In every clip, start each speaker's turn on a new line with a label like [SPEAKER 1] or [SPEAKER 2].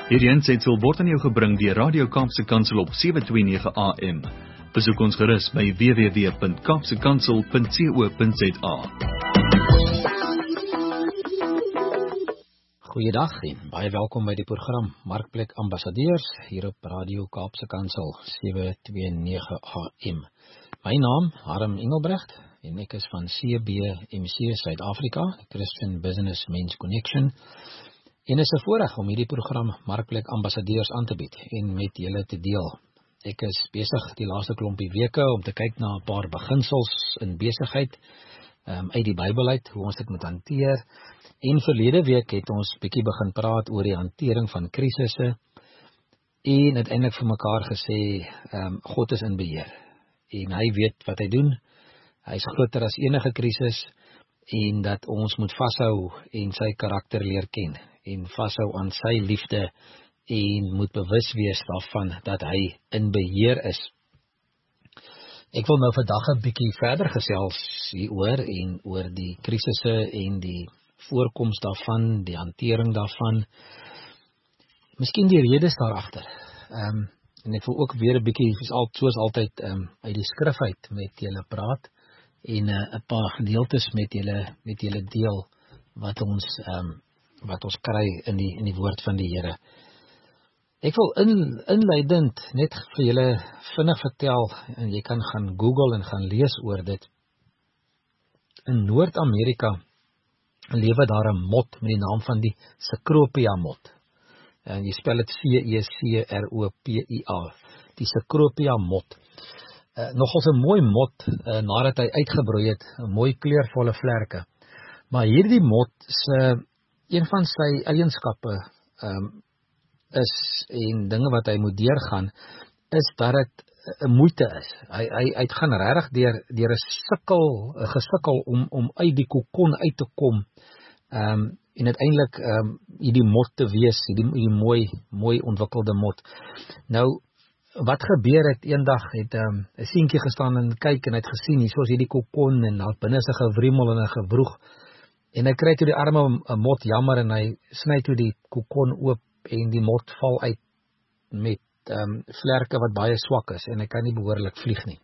[SPEAKER 1] Hierdie aansetsel word aan jou gebring deur Radio Kaapse Kansel op 729 AM. Besoek ons gerus by www.kapsekansel.co.za.
[SPEAKER 2] Goeiedag en baie welkom by die program Markplek Ambassadeurs hier op Radio Kaapse Kansel 729 AM. My naam Harm Engelbrecht en ek is van CBMC Suid-Afrika, Christian Business Men's Connection. En is 'n voorreg om hierdie program Markplek Ambassadeurs aan te bied en met julle te deel. Ek is besig die laaste klompie weke om te kyk na 'n paar beginsels in besigheid uit die Bybel uit, hoe ons dit moet hanteer. En verlede week het ons bietjie begin praat oor die hantering van krisisse en uiteindelik vir mekaar gesê, God is in beheer en hy weet wat hy doen. Hy is groter as enige krisis en dat ons moet vashou en sy karakter leer ken en vashou aan sy liefde en moet bewus wees daarvan dat hy in beheer is. Ek wil nou vandag 'n bietjie verder gesels hieroor en oor die krisisse en die voorkoms daarvan, die hantering daarvan, miskien die redes daarachter. En ek wil ook weer 'n bietjie, soos altyd, uit die skrif uit met julle praat en 'n paar gedeeltes met julle deel wat ons kry in die woord van die Here. Ek wil inleidend net vir julle vinnig vertel, en jy kan gaan Google en gaan lees oor dit. In Noord-Amerika lewe daar 'n mot met die naam van die Cecropia mot. En jy spel dit Cecropia, die Cecropia mot. Nogals 'n mooi mot nadat hy uitgebroei het, 'n mooi kleurvolle vlerke. Maar hierdie mot een van sy eienskappe is, en dinge wat hy moet deurgaan, is dat dit 'n moeite is. Hy gaan regtig deur 'n gesukkel om uit die kokon uit te kom, en uiteindelik hierdie mot te wees, hierdie mooi ontwikkelde mot. Nou, wat gebeur het, eendag het 'n seentjie gestaan en kyk en hy het gesien, hier is hierdie kokon en daar binne is 'n gewriemel en 'n gewroeg. En hy kry toe die arme mot jammer en hy sny toe die kokon oop en die mot val uit met vlerke wat baie swak is en hy kan nie behoorlik vlieg nie.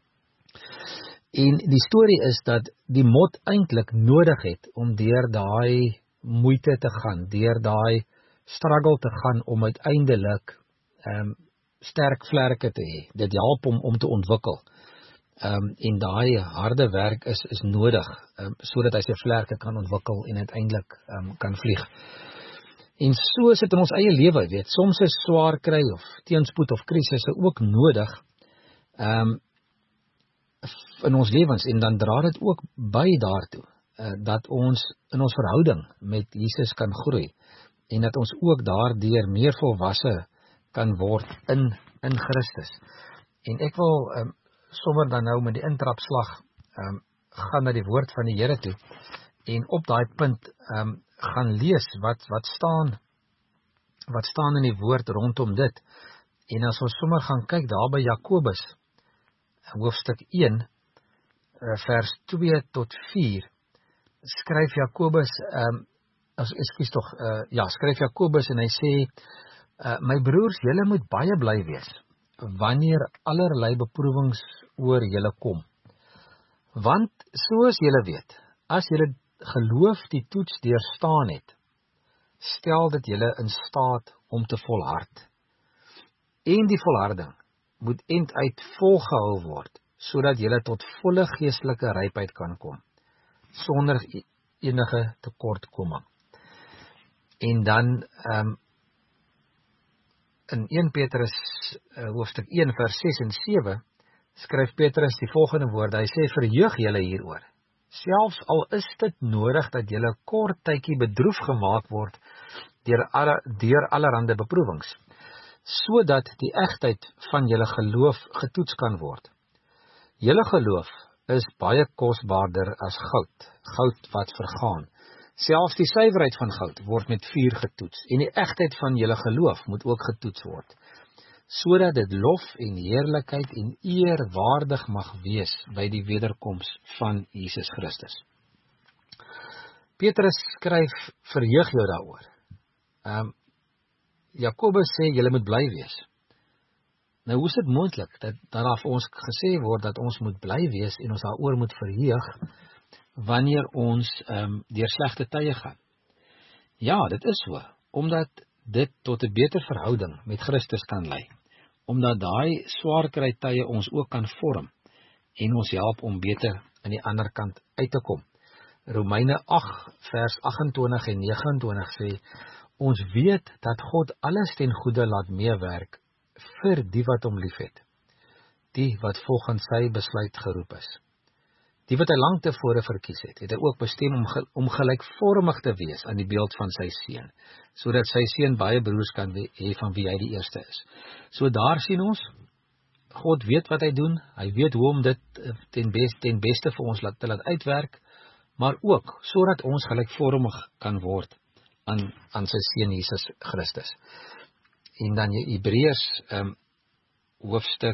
[SPEAKER 2] En die storie is dat die mot eintlik nodig het om deur daai moeite te gaan, deur daai struggle te gaan om uiteindelik sterk vlerke te hê. Dit help om te ontwikkel. En daai harde werk is nodig sodat hy sy vlerke kan ontwikkel en uiteindelik kan vlieg. En so is dit in ons eie lewe, weet. Soms is swaar kry of teenspoed of krisisse ook nodig in ons lewens, en dan dra dit ook by daartoe dat ons in ons verhouding met Jesus kan groei en dat ons ook daardeur meer volwasse kan word in Christus. En ek wil sommer dan nou met die intrapslag gaan na die woord van die Here toe en op daai punt gaan lees wat staan in die woord rondom dit. En as ons sommer gaan kyk daar by Jakobus, hoofstuk 1, vers 2 tot 4, skryf Jakobus, skryf Jakobus en hy sê, my broers, julle moet baie bly wees, wanneer allerlei beproewings oor julle kom. Want soos julle weet, as julle geloof die toets deurstaan het, stel dit julle in staat om te volhard. En die volharding moet einduit volgehou word, sodat julle tot volle geestelike rypheid kan kom, sonder enige tekortkoming. En dan in 1 Petrus hoofstuk 1 vers 6 en 7 skryf Petrus die volgende woorde. Hy sê, verheug julle hieroor. Selfs al is dit nodig dat julle kort tydjie bedroef gemaak word deur allerhande beproewings, sodat die egtheid van julle geloof getoets kan word. Julle geloof is baie kosbaarder as goud wat vergaan. Selfs die suiwerheid van goud word met vuur getoets, en die egtheid van julle geloof moet ook getoets word, sodat dit lof en heerlikheid en eer waardig mag wees by die wederkoms van Jesus Christus. Petrus skryf, verheug jou daaroor. Jakobus sê, julle moet bly wees. Nou, hoe is dit moontlik, dat daar vir ons gesê word, dat ons moet bly wees, en ons daaroor moet verheug, wanneer ons deur slegte tye gaan? Ja, dit is so, omdat dit tot 'n beter verhouding met Christus kan lei, omdat daai swaar kry tye ons ook kan vorm, en ons help om beter aan die ander kant uit te kom. Romeine 8 vers 28 en 29 sê, ons weet dat God alles ten goeie laat meewerk vir die wat hom liefhet, die wat volgens sy besluit geroep is. Die wat hy lank tevore verkies het hy ook bestem om gelykvormig te wees aan die beeld van sy seun, sodat sy seun baie broers kan hê van wie hy die eerste is. So daar sien ons, God weet wat hy doen, hy weet hoe om dit ten beste vir ons te laat uitwerk, maar ook sodat ons gelykvormig kan word aan sy seun Jesus Christus. En dan Hebreërs hoofstuk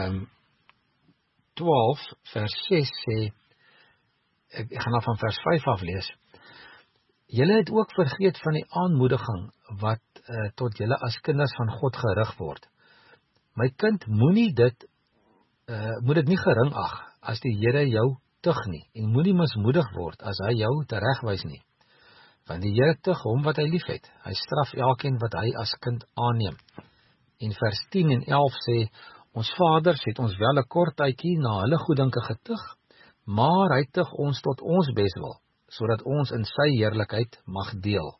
[SPEAKER 2] 12 vers 6 sê, ek gaan af van vers 5 af lees, julle het ook vergeet van die aanmoediging wat tot julle as kinders van God gerig word. My kind, moet dit nie gering ag as die Here jou tug nie, en moenie mismoedig word as hy jou teregwys nie. Want die Here tug hom wat hy liefhet, hy straf elkeen wat hy as kind aanneem. En vers 10 en 11 sê, ons vaders het ons wel 'n kort tydjie na hulle goeddinke getug, maar hy tug ons tot ons beswil, sodat ons in sy heerlikheid mag deel.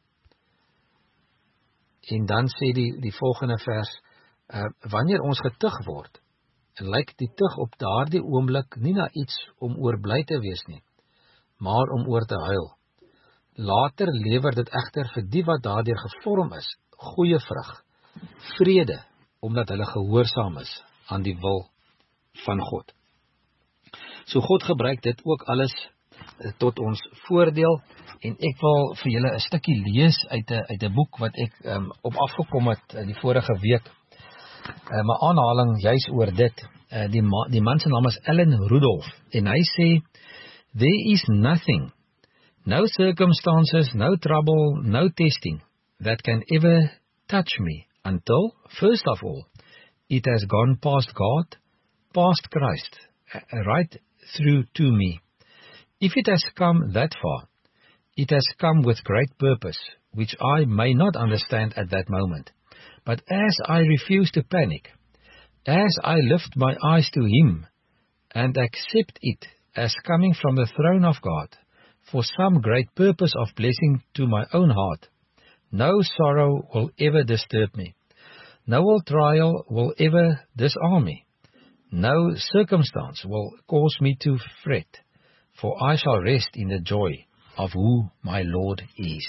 [SPEAKER 2] En dan sê die volgende vers, wanneer ons getug word, lyk die tug op daardie oomblik nie na iets om oor bly te wees nie, maar om oor te huil. Later lewer dit egter vir die wat daardeur gevorm is, goeie vrug, vrede, omdat hulle gehoorsaam is aan die wil van God. So God gebruik dit ook alles tot ons voordeel, en ek wil vir julle 'n stukkie lees uit 'n boek wat ek op afgekom het die vorige week. 'n aanhaling juis oor dit. Die man se naam is Alan Rudolph, en hy sê, there is nothing, no circumstances, no trouble, no testing that can ever touch me until, first of all, it has gone past God, past Christ, right through to me. If it has come that far, it has come with great purpose, which I may not understand at that moment. But as I refuse to panic, as I lift my eyes to Him and accept it as coming from the throne of God for some great purpose of blessing to my own heart, no sorrow will ever disturb me. No trial will ever disarm me. No circumstance will cause me to fret, for I shall rest in the joy of who my Lord is.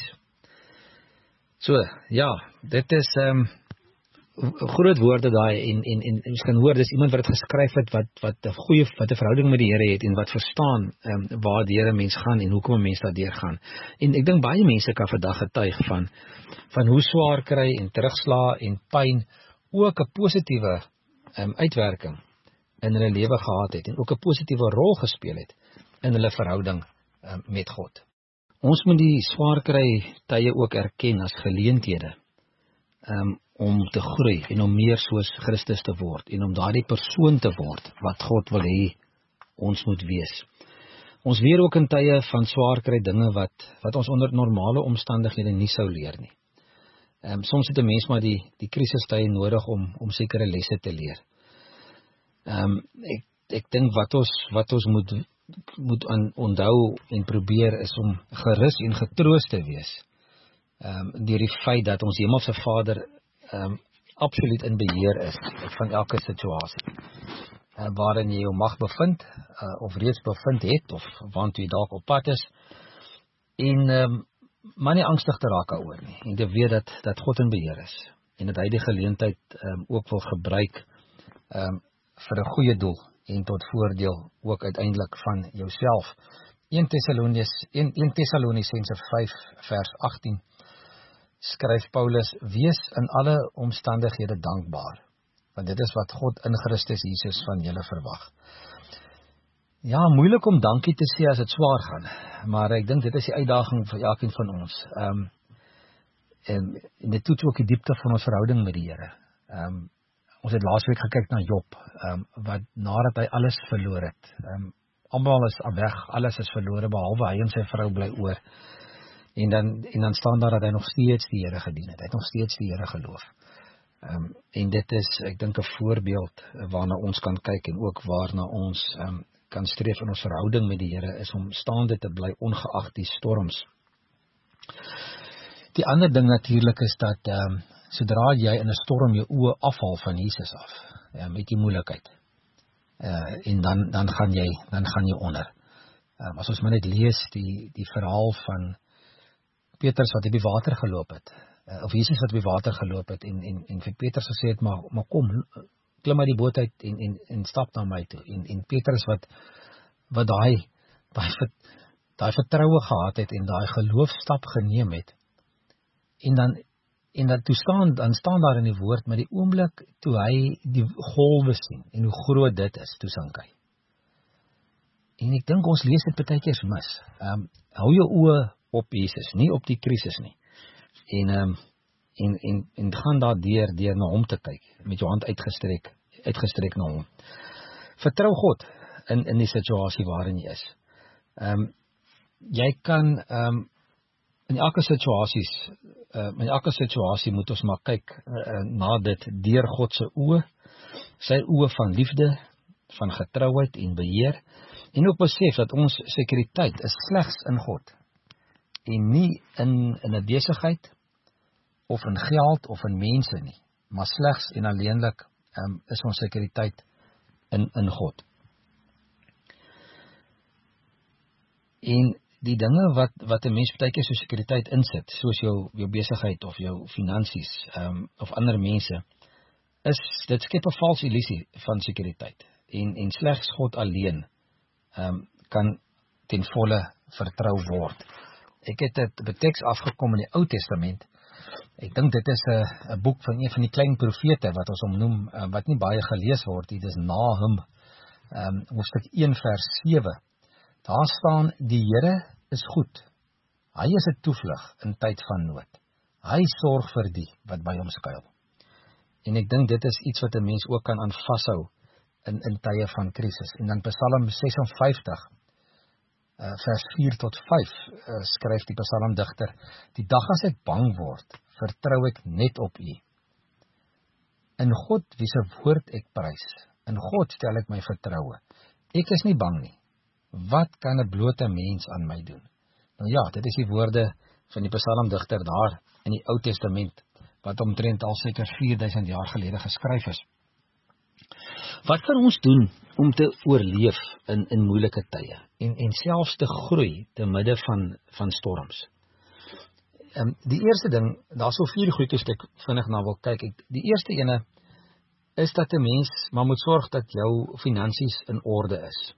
[SPEAKER 2] So, ja, dit is groot woorde daai, en ons kan hoor, dis iemand wat het geskryf het, wat 'n verhouding met die Here het, en wat verstaan waar die Here mens gaan, en hoekom 'n mens daardeur gaan. En ek dink baie mense kan vandag getuig van hoe swaar kry, en terugslag, en pyn, ook 'n positiewe uitwerking in hulle lewe gehad het, en ook 'n positiewe rol gespeel het in hulle verhouding met God. Ons moet die swaar kry tye ook erken as geleenthede, om te groei, en om meer soos Christus te word, en om daardie persoon te word, wat God wil hê ons moet wees. Ons leer ook in tye van swaar kry dinge, wat ons onder normale omstandighede nie sou leer nie. Soms het 'n mens maar die krisistye nodig om sekere lesse te leer. Ek dink wat ons moet onthou en probeer is om gerus en getroos te wees, deur die feit dat ons Hemelse Vader absoluut in beheer is van elke situasie, waarin jy jou mag bevind, of reeds bevind het, of waant jy dalk op pad is, en maar nie angstig te raak daaroor nie, en te weet dat God in beheer is, en dat hy die geleentheid ook wil gebruik vir 'n goeie doel, en tot voordeel ook uiteindelik van jouself. 1 Tessalonisense 5 vers 18 skryf Paulus, wees in alle omstandighede dankbaar, want dit is wat God in Christus Jesus van julle verwag. Ja, moeilik om dankie te sê as dit swaar gaan, maar ek dink dit is die uitdaging vir elkeen van ons. En dit toets ook die diepte van ons verhouding met die Here. Ons het laasweek gekyk na Job, wat nadat hy alles verloor het. Almal is weg, alles is verlore, behalwe hy en sy vrou bly oor. En dan staan daar dat hy nog steeds die Here gedien het. Hy het nog steeds die Here geloof. En dit is, ek dink, 'n voorbeeld waarna ons kan kyk en ook waarna ons kan streef in ons verhouding met die Here, is om staande te bly ongeag die storms. Die ander ding natuurlik is dat sodra jy in 'n storm jou oë afhaal van Jesus af, met die moeilikheid, en dan gaan jy onder. As ons maar net lees die verhaal van Petrus wat op die water geloop het, of Jesus wat op die water geloop het, en vir Petrus gesê het, maar kom, klim uit die boot uit en stap na my toe. En Petrus wat daai vertroue gehad het en daai geloofstap geneem het, en dan staan daar in die woord, met die oomblik toe hy die golwe sien, en hoe groot dit is, toe sink hy. En ek dink ons lees dit baie keer mis. Hou jou oë op Jesus, nie op die krisis nie. En gaan daar deur na hom te kyk, met jou hand uitgestrek na hom. Vertrou God in die situasie waarin jy is. Jy kan in elke situasie moet ons maar kyk na dit deur God se oë, sy oë van liefde, van getrouheid en beheer, en ook besef dat ons sekuriteit is slegs in God, en nie in 'n besigheid, of in geld, of in mense nie, maar slegs en alleenlik is ons sekuriteit in God. En die dinge wat 'n mens baie keer so sekuriteit insit, soos jou besigheid, of jou finansies, of ander mense, dit skep 'n valse illusie van sekuriteit, en slegs God alleen kan ten volle vertrou word. Ek het dit beteks afgekom in die Ou Testament. Ek dink dit is 'n boek van een van die klein profete, wat ons hom noem, wat nie baie gelees word, dit is Nahum, hoofstuk 1 vers 7. Daar staan, die Here is goed. Hy is 'n toevlug in tyd van nood. Hy sorg vir die wat by hom skuil. En ek dink dit is iets wat 'n mens ook kan aan vashou in tye van krisis. En dan Psalm 56, vers 4 tot 5, skryf die psalmdigter, die dag as ek bang word, vertrou ek net op U. In God, wie se woord ek prys, in God stel ek my vertroue. Ek is nie bang nie. Wat kan 'n blote mens aan my doen? Nou ja, dit is die woorde van die psalmdigter daar in die Ou Testament, wat omtrent al seker 4000 jaar gelede geskryf is. Wat kan ons doen om te oorleef in moeilike tye, en selfs te groei te midde van storms? Die eerste ding, daar is so 4 goedjies wat ek vinnig na wil kyk. Die eerste ene is dat 'n mens maar moet sorg dat jou finansies in orde is.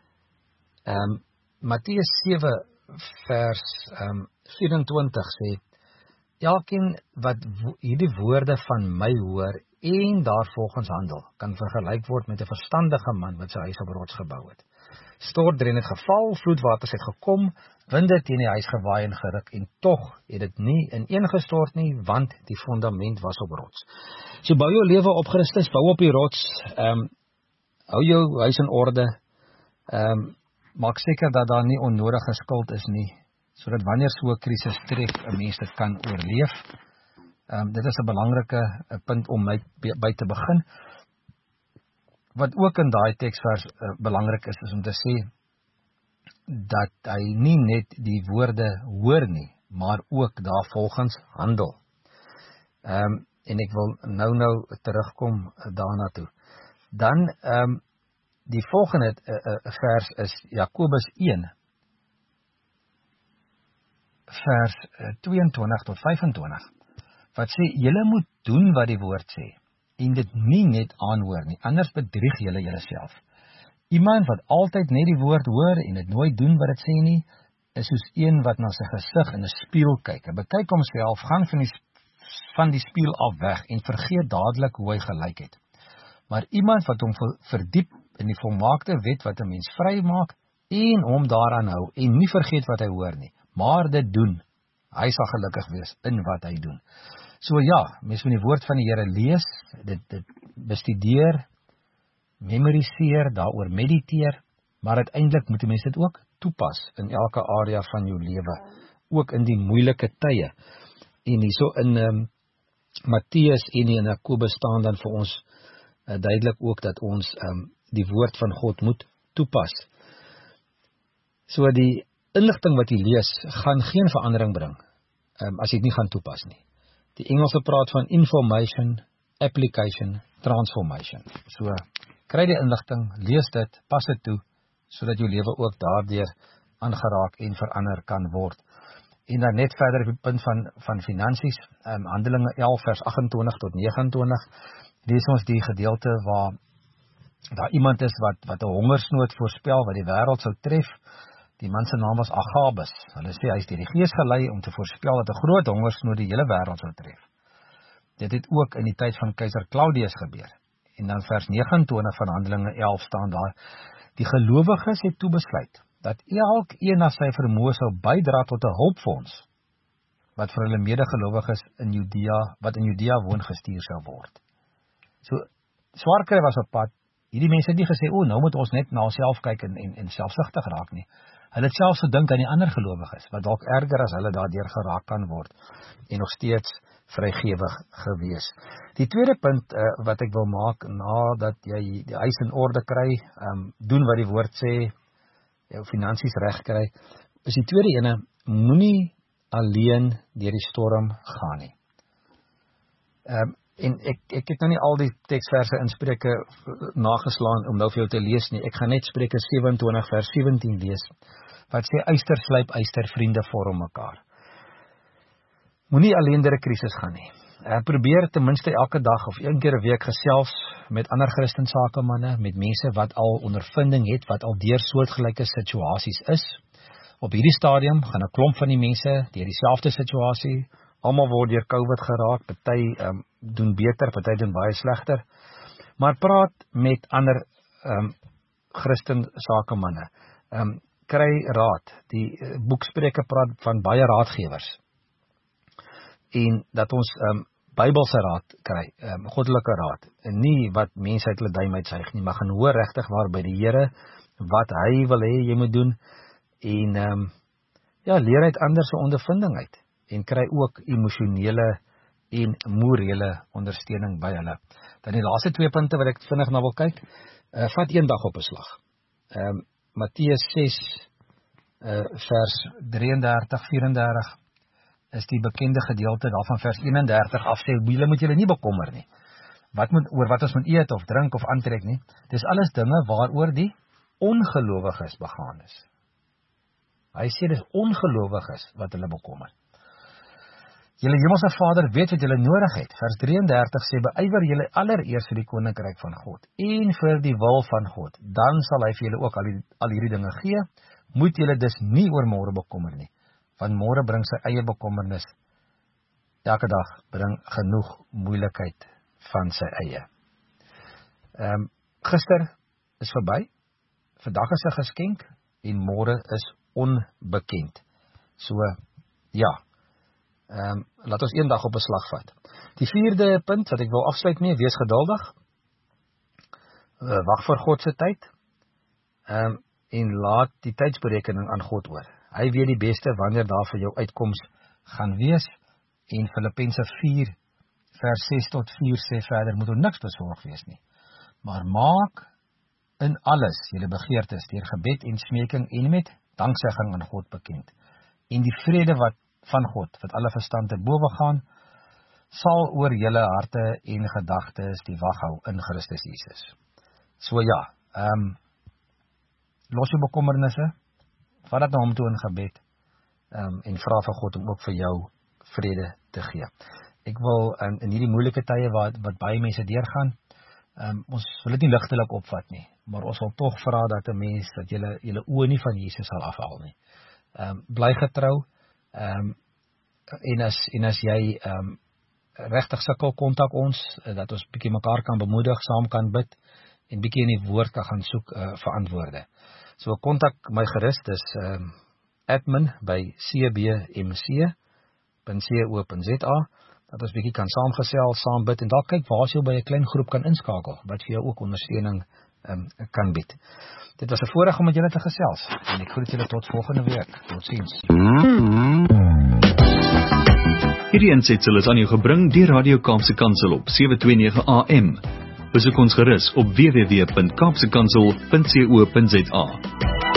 [SPEAKER 2] Matteus 7 vers 24 sê, elkeen wat hierdie woorde van my hoor en daarvolgens handel, kan vergelyk word met 'n verstandige man wat sy huis op rots gebou het. Stortreën het geval, vloedwaters het gekom, winde teen die huis gewaai en geruk, en tog het dit nie ineengestort nie, want die fundament was op rots. So bou jou lewe op Christus, bou op die rots, hou jou huis in orde, maak seker dat daar nie onnodige skuld is nie, sodat wanneer so 'n krisis tref, 'n mens dit kan oorleef. Dit is 'n belangrike punt om by te begin. Wat ook in daai teksvers belangrik is om te sê, dat hy nie net die woorde hoor nie, maar ook daarvolgens handel. En ek wil nou terugkom daarna toe. Dan, die volgende vers is Jakobus 1, vers 22 tot 25, wat sê, julle moet doen wat die woord sê, en dit nie net aanhoor nie, anders bedrieg julle julleself. Iemand wat altyd net die woord hoor, en dit nooit doen wat dit sê nie, is soos een wat na sy gesig in 'n spieël kyk. Hy bekyk homself, gaan van die spieël af weg, en vergeet dadelik hoe hy gelyk het. Maar iemand wat hom verdiep in die volmaakte wet wat 'n mens vry maak, en hom daaraan hou, en nie vergeet wat hy hoor nie, maar dit doen, Hy sal gelukkig wees in wat hy doen. So ja, mens moet die woord van die Here lees, dit bestudeer, memoriseer, daaroor mediteer, maar uiteindelik moet die mens dit ook toepas in elke area van jou lewe, ook in die moeilike tye. En hierso in Matteus en in Jakobus staan dan vir ons duidelik ook dat ons die woord van God moet toepas. So die inligting wat jy lees, gaan geen verandering bring, as jy dit nie gaan toepas nie. Die Engelse praat van information, application, transformation. So, kry die inligting, lees dit, pas dit toe, sodat jou lewe ook daardeur aangeraak en verander kan word. En dan net verder op die punt van finansies, Handelinge 11 vers 28 tot 29, lees ons die gedeelte waar daar iemand is wat 'n hongersnood voorspel, wat die wêreld sou tref. Die man se naam was Agabus. Hulle sê hy is deur die Gees gelei om te voorspel dat 'n groot hongersnood die hele wêreld sou tref. Dit het ook in die tyd van keiser Claudius gebeur. En dan vers 29 van Handelinge 11 staan daar: die gelowiges het toe besluit dat elkeen na sy vermoë sou bydra tot 'n hulpfonds wat vir hulle medegelowiges in Judea woon gestuur sou word. So swaar kry was op pad. Hierdie mense het nie gesê, nou moet ons net na onsself kyk en selfsugtig raak nie. Hulle het selfs gedink aan die ander gelowiges, wat dalk erger as hulle daardeur geraak kan word, en nog steeds vrygewig gewees. Die tweede punt wat ek wil maak, nadat jy die huis in orde kry, doen wat die woord sê, jou finansies reg kry, is die tweede ene, moenie alleen deur die storm gaan nie. En ek het nou nie al die teksverse in Spreuke nageslaan om nou vir jou te lees nie. Ek gaan net Spreuke 27 vers 17 lees, wat sê, yster slyp yster, vriende vorm mekaar. Moenie alleen deur 'n krisis gaan nie. Probeer ten minste elke dag of een keer 'n week gesels met ander Christen sakemanne, met mense wat al ondervinding het, wat al deur soortgelyke situasies is. Op hierdie stadium gaan 'n klomp van die mense deur dieselfde situasie. Almal word deur COVID geraak, party doen beter, party doen baie slegter. Maar praat met ander Christen sakemanne. Kry raad. Die boek Spreuke praat van baie raadgewers. En dat ons Bybelse raad kry, goddelike raad. En nie wat mense uit hulle duim uitsuig nie, maar gaan hoor regtig waar by die Here wat hy wil hê jy moet doen. En leer uit ander se ondervinding uit. En kry ook emosionele en morele ondersteuning by hulle. Dan die laaste twee punte wat ek vinnig na wil kyk, vat een dag op 'n slag. Matteus 6 vers 33-34 is die bekende gedeelte daarvan vers 31 af sê, julle moet julle nie bekommer nie. Oor wat ons moet eet of drink of aantrek nie. Dis alles dinge waaroor die ongelowiges begaan is. Hy sê dis ongelowiges wat hulle bekommer. Julle hemelse Vader weet wat julle nodig het. Vers 33 sê, beywer julle allereers vir die koninkryk van God en vir die wil van God. Dan sal hy vir julle ook al hierdie dinge gee. Moet julle dus nie oor môre bekommer nie, want môre bring sy eie bekommernis. Elke dag bring genoeg moeilikheid van sy eie. Gister is verby. Vandag is 'n geskenk en môre is onbekend. So, ja. Laat ons een dag op 'n slag vat. Die vierde punt wat ek wil afsluit mee, wees geduldig. Wag vir God se tyd. En laat die tydsberekening aan God oor. Hy weet die beste wanneer daar vir jou uitkoms gaan wees. En Filippense 4 vers 6 tot 4 sê verder, moet niks besorg wees nie. Maar maak in alles julle begeertes deur gebed en smeking en met danksegging aan God bekend. En die vrede van God, wat alle verstand te bowe gaan, sal oor julle harte en gedagtes die wag hou in Christus Jesus. So ja, los jou bekommernisse, vat dit na hom toe in gebed, en vra vir God om ook vir jou vrede te gee. Ek wil in hierdie moeilike tye wat baie mense deurgaan, ons wil dit nie ligtelik opvat nie, maar ons wil tog vra dat 'n mens, dat julle oë nie van Jesus sal afhaal nie. Bly getrou, en as jy regtig sukkel, kontak ons, dat ons bietjie mekaar kan bemoedig, saam kan bid, en bietjie in die woord kan gaan soek vir antwoorde. So kontak my gerus, dis admin by CBMC, dat ons bietjie kan saamgesel, saambid en dalk kyk waar jy by 'n klein groep kan inskakel, wat vir jou ook ondersteuning kan bied. Dit was 'n voorreg om met julle te gesels en ek groet julle tot volgende week. Totsiens.
[SPEAKER 1] Hierdie insetsel is aan jou gebring deur Radio Kaapse Kansel op 729 AM. Besoek ons gerus op www.kaapsekansel.co.za.